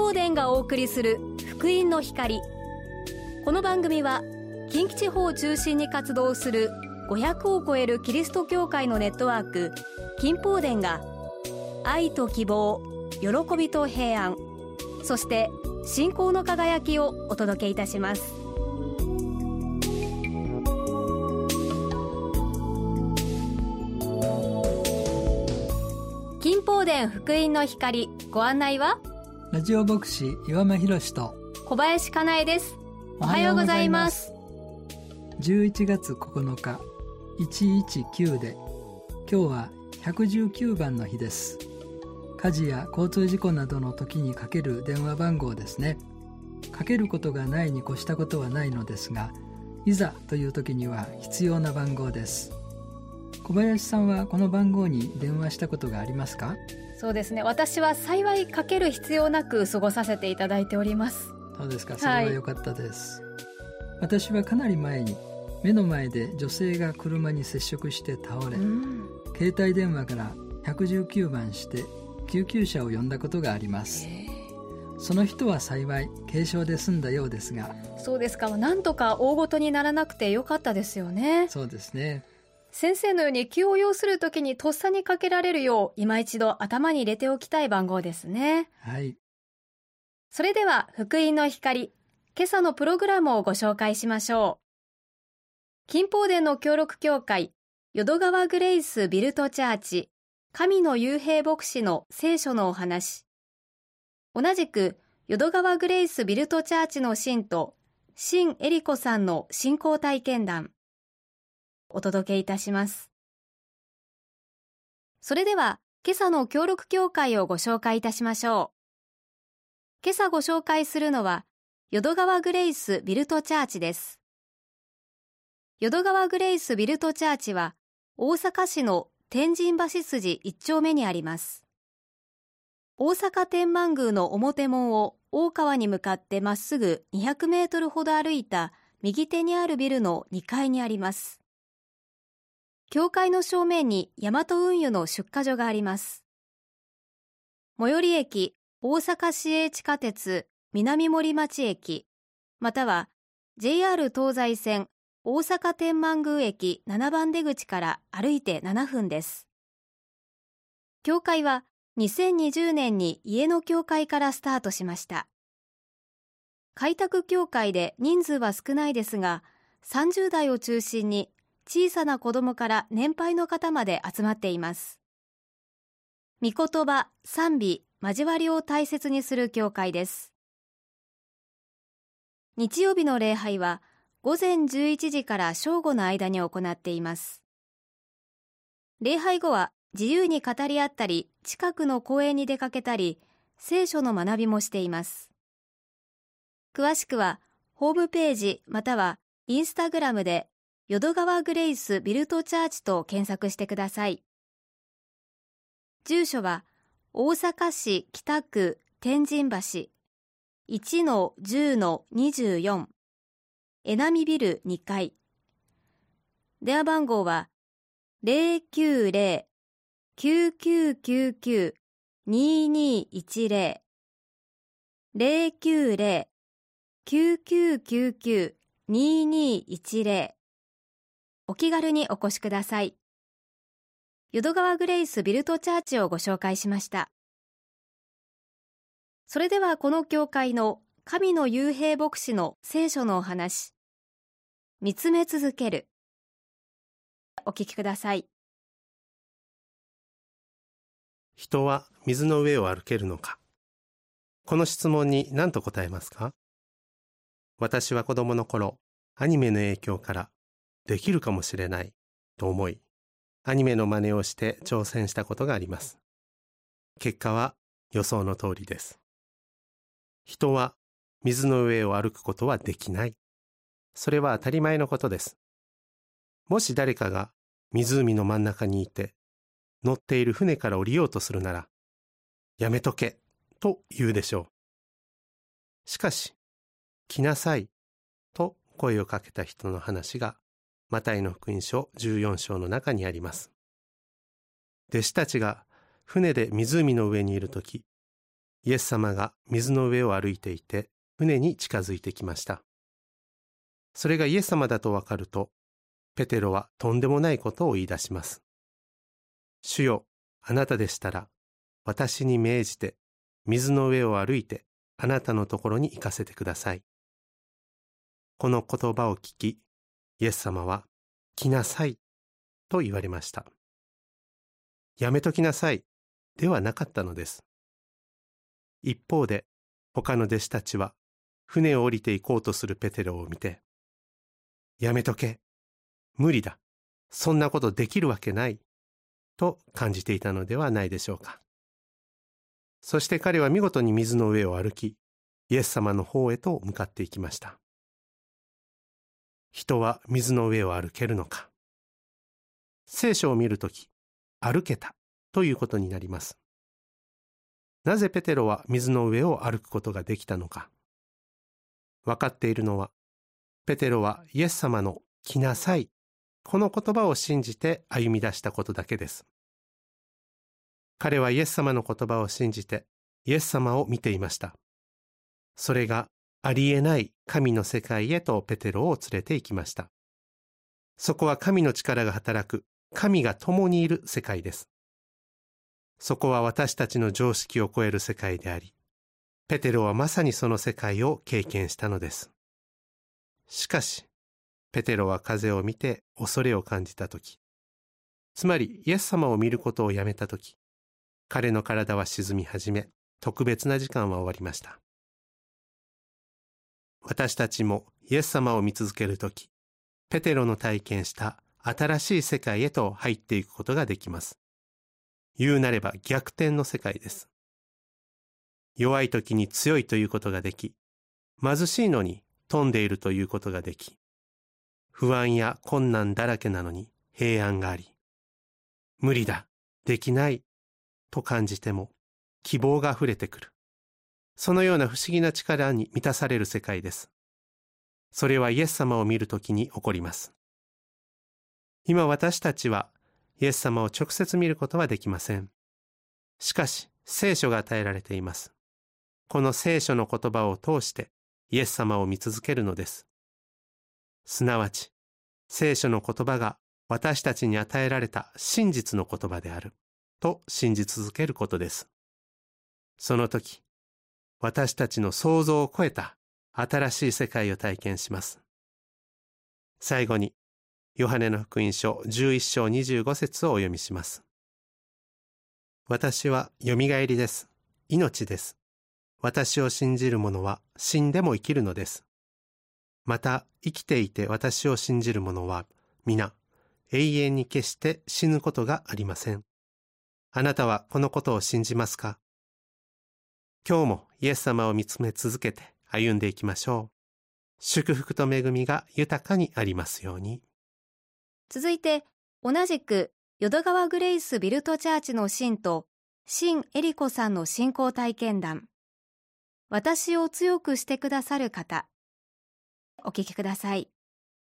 宝殿がお送りする福音の光。この番組は近畿地方を中心に活動する500を超えるキリスト教会のネットワーク金宝殿が愛と希望、喜びと平安、そして信仰の輝きをお届けいたします。金宝殿福音の光、ご案内はラジオ牧師岩間博と小林かなえです。おはようございます。 11月9日119で、今日は119番の日です。火事や交通事故などの時にかける電話番号ですね。かけることがないに越したことはないのですが、いざという時には必要な番号です。小林さんはこの番号に電話したことがありますか？ そうですね、私は幸いかける必要なく過ごさせていただいております。 そうですか、それは良かったです。私はかなり前に目の前で女性が車に接触して倒れ、携帯電話から119番して救急車を呼んだことがあります。その人は幸い軽傷で済んだようですが。 そうですか、なんとか大ごとにならなくてよかったですよね。 そうですね。 先生のように急を要するときにとっさにかけられるよう、今一度頭に入れておきたい番号ですね。 はい。 それでは福音の光、今朝のプログラムをご紹介しましょう。金宝殿の協力協会淀川グレイスビルトチャーチ神の幽閉牧師の聖書のお話。同じく淀川グレイスビルトチャーチの信徒新エリコさんの信仰体験談、お届けいたします。それでは今朝の協力協会をご紹介いたしましょう。今朝ご紹介するのは淀川グレイスビルトチャーチです。淀川グレイスビルトチャーチは大阪市の天神橋筋1丁目にあります。大阪天満宮の表門を大川に向かってまっすぐ200メートルほど歩いた右手にあるビルの2階にあります。教会の正面に大和運輸の出荷所があります。最寄り駅大阪市営地下鉄南森町駅、または JR 東西線大阪天満宮駅7番出口から歩いて7分です。教会は2020年に家の教会からスタートしました。開拓教会で人数は少ないですが、30代を中心に小さな子供から年配の方まで集まっています。御言葉、賛美、交わりを大切にする教会です。日曜日の礼拝は午前11時から正午の間に行っています。礼拝後は自由に語り合ったり、近くの公園に出かけたり、聖書の学びもしています。詳しくはホームページまたはインスタグラムで淀川グレイスビルトチャーチと検索してください。住所は大阪市北区天神橋 1-10-24 江波ビル2階。電話番号は 090-9999-2210 090-9999-2210。お気軽にお越しください。淀川グレイスビルトチャーチをご紹介しました。それではこの教会の神の幽閉牧師の聖書のお話、見つめ続ける。お聞きください。 人は水の上を歩けるのか。この質問に何と答えますか？私は子供の頃、アニメの影響からできるかもしれないと思い、アニメの真似をして挑戦したことがあります。結果は予想の通りです。人は水の上を歩くことはできない。それは当たり前のことです。もし誰かが湖の真ん中にいて、乗っている船から降りようとするなら、やめとけと言うでしょう。しかし、来なさいと声をかけた人の話がマタイの福音書14章の中にあります。弟子たちが船で湖の上にいるとき、 イエス様が水の上を歩いていて、船に近づいてきました。それがイエス様だとわかると、ペテロはとんでもないことを言い出します。主よ、あなたでしたら、私に命じて、水の上を歩いて、あなたのところに行かせてください。この言葉を聞き、イエス様は、来なさい、と言われました。やめときなさい、ではなかったのです。一方で、他の弟子たちは、船を降りて行こうとするペテロを見て、やめとけ、無理だ、そんなことできるわけない、と感じていたのではないでしょうか。そして彼は見事に水の上を歩き、イエス様の方へと向かっていきました。人は水の上を歩けるのか。聖書を見るとき、歩けたということになります。なぜペテロは水の上を歩くことができたのか。わかっているのは、ペテロはイエス様の来なさい、この言葉を信じて歩み出したことだけです。彼はイエス様の言葉を信じて、イエス様を見ていました。それがありえない神の世界へとペテロを連れて行きました。そこは神の力が働く、神が共にいる世界です。そこは私たちの常識を超える世界であり、ペテロはまさにその世界を経験したのです。しかし、ペテロは風を見て恐れを感じたとき、つまりイエス様を見ることをやめたとき、彼の体は沈み始め、特別な時間は終わりました。私たちもイエス様を見続けるとき、ペテロの体験した新しい世界へと入っていくことができます。言うなれば逆転の世界です。弱い時に強いということができ、貧しいのに富んでいるということができ、不安や困難だらけなのに平安があり、無理だ、できないと感じても希望があふれてくる。そのような不思議な力に満たされる世界です。それはイエス様を見るときに起こります。今私たちはイエス様を直接見ることはできません。しかし聖書が与えられています。この聖書の言葉を通してイエス様を見続けるのです。すなわち聖書の言葉が私たちに与えられた真実の言葉であると信じ続けることです。その時、私たちの想像を超えた新しい世界を体験します。最後に、ヨハネの福音書11章25節をお読みします。私はよみがえりです。命です。私を信じる者は死んでも生きるのです。また生きていて私を信じる者は皆永遠に決して死ぬことがありません。あなたはこのことを信じますか？今日もイエス様を見つめ続けて歩んでいきましょう。祝福と恵みが豊かにありますように。 続いて、同じく淀川グレイスビルトチャーチの信徒、辛恵理子さんの信仰体験談。私を強くしてくださる方。お聞きください。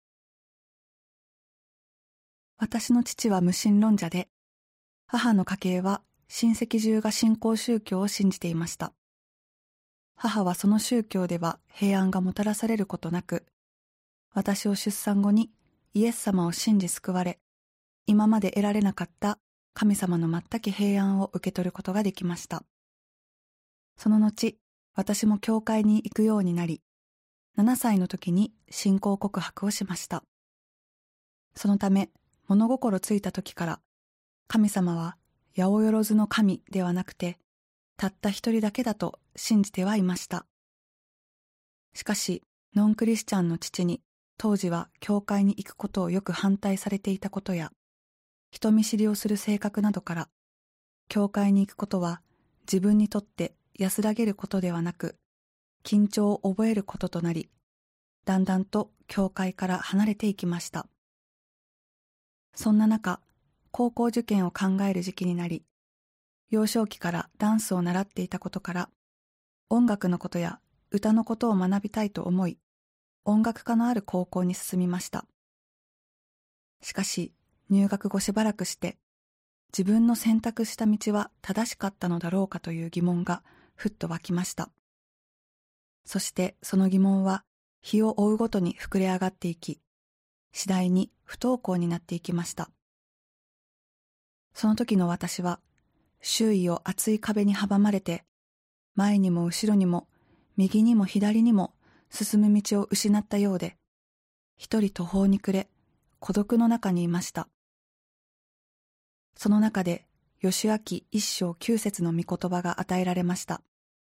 私の父は無神論者で、母の家系は親戚中が新興宗教を信じていました。母はその宗教では平安がもたらされることなく、私を出産後にイエス様を信じ救われ、今まで得られなかった神様の全き平安を受け取ることができました。その後、私も教会に行くようになり、7歳の時に信仰告白をしました。そのため、物心ついた時から、神様は八百万の神ではなくて、たった一人だけだと信じてはいました。しかし、ノンクリスチャンの父に、当時は教会に行くことをよく反対されていたことや、人見知りをする性格などから、教会に行くことは自分にとって安らげることではなく、緊張を覚えることとなり、だんだんと教会から離れていきました。そんな中、高校受験を考える時期になり、幼少期からダンスを習っていたことから、音楽のことや歌のことを学びたいと思い、音楽科のある高校に進みました。しかし、入学後しばらくして、自分の選択した道は正しかったのだろうかという疑問がふっと湧きました。そしてその疑問は日を追うごとに膨れ上がっていき、次第に不登校になっていきました。その時の私は、周囲を厚い壁に阻まれて、前にも後ろにも右にも左にも進む道を失ったようで、一人途方に暮れ、孤独の中にいました。その中で、義明一章九節の御言葉が与えられました。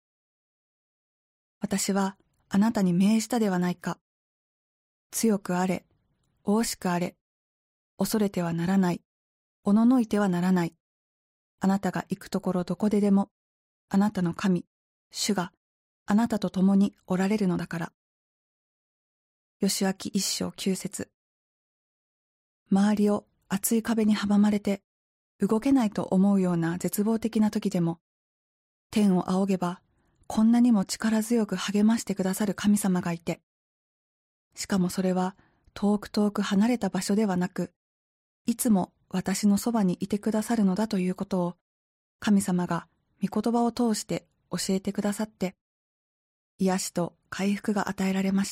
私はあなたに命じたではないか。強くあれ、大しくあれ、恐れてはならない、おののいてはならない。あなたが行くところどこででも、あなたの神、主があなたと共におられるのだから。義明一章九節。周りを厚い壁に阻まれて、動けないと思うような絶望的な時でも、天を仰げば、こんなにも力強く励ましてくださる神様がいて、しかもそれは遠く遠く離れた場所ではなく、いつも私のそばにいてくださるのだということを、神様が御言葉を通して教えてくださって、癒しと回復が与えられました。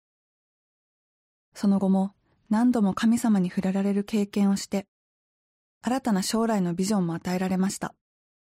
その後も何度も神様に触れられる経験をして、新たな将来のビジョンも与えられました。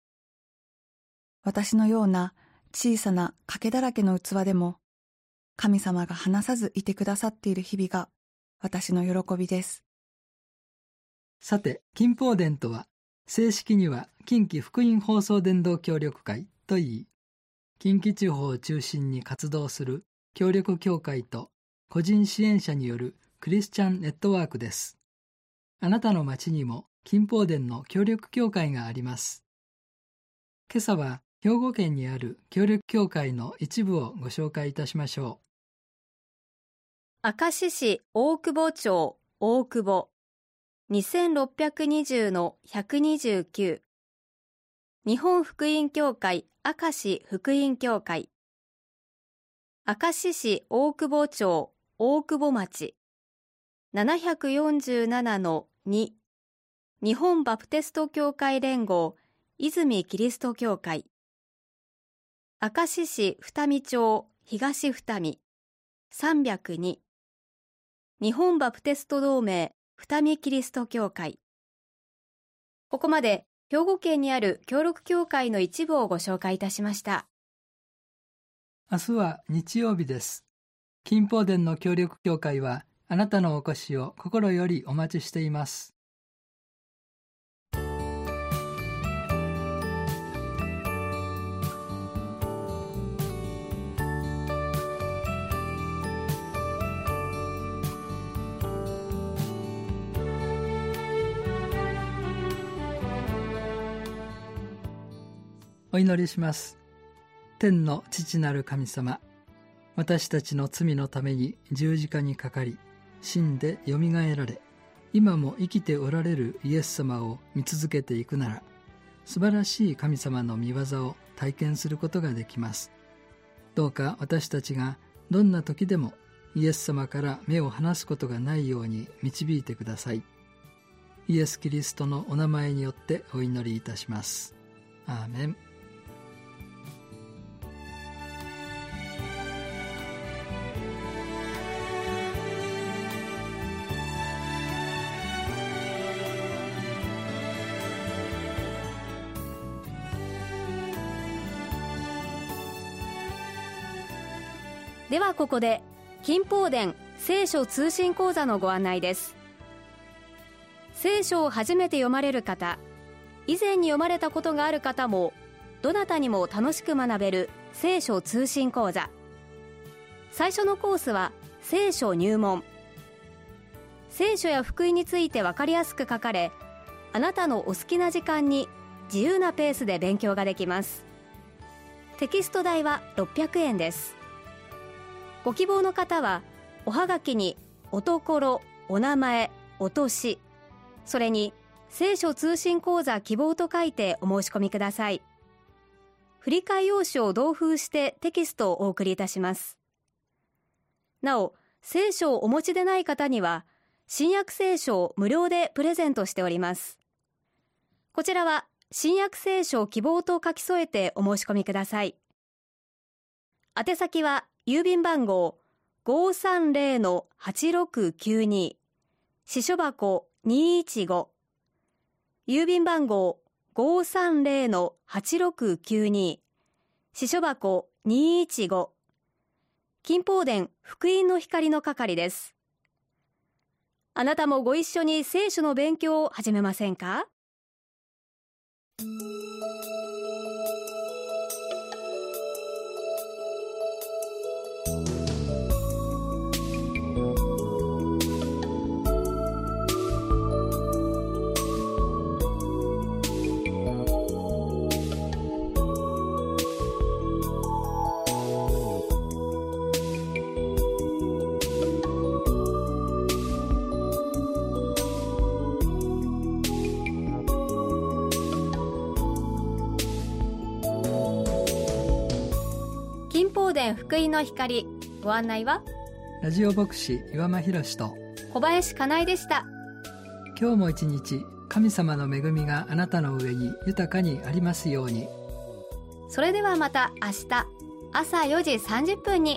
私のような小さな賭けだらけの器でも、神様が離さずいてくださっている日々が私の喜びです。 さて、近邦伝とは、正式には近畿福音放送伝道協力会といい、近畿地方を中心に活動する協力協会と個人支援者によるクリスチャンネットワークです。あなたの町にも近邦伝の協力協会があります。今朝は兵庫県にある協力協会の一部をご紹介いたしましょう。明石市大久保町大久保 2620-129 日本福音協会明石福音協会明石市大久保町大久保町 747-2 日本バプテスト教会連合泉キリスト教会明石市二見町東二見302日本バプテスト同盟二見キリスト教会。ここまで兵庫県にある協力協会の一部をご紹介いたしました。 う。明日は日曜日です。近邦伝の協力協会はあなたのお越しを心よりお待ちしています。お祈りします。天の父なる神様、私たちの罪のために十字架にかかり、死んでよみがえられ、今も生きておられるイエス様を見続けていくなら、素晴らしい神様の御業を体験することができます。どうか私たちがどんな時でもイエス様から目を離すことがないように導いてください。イエス・キリストのお名前によってお祈りいたします。アーメン。 ではここで近邦伝聖書通信講座のご案内です。聖書を初めて読まれる方、以前に読まれたことがある方もどなたにも楽しく学べる聖書通信講座。最初のコースは聖書入門。聖書や福音について分かりやすく書かれ、あなたのお好きな時間に自由なペースで勉強ができます。テキスト代は600円です。ご希望の方はおはがきにおところ、お名前、お年、それに聖書通信講座希望と書いてお申し込みください。振替用紙を同封してテキストをお送りいたします。なお、聖書をお持ちでない方には新約聖書を無料でプレゼントしております。こちらは新約聖書希望と書き添えてお申し込みください。宛先は郵便番号 530-8692 支所箱215、郵便番号 530-8692 支所箱215、金宝殿福音の光の係です。あなたもご一緒に聖書の勉強を始めませんか？金宝殿福音の光、ご案内はラジオ牧師岩間博と小林かなえでした。 今日も一日神様の恵みがあなたの上に豊かにありますように。 それではまた明日朝4時30分に。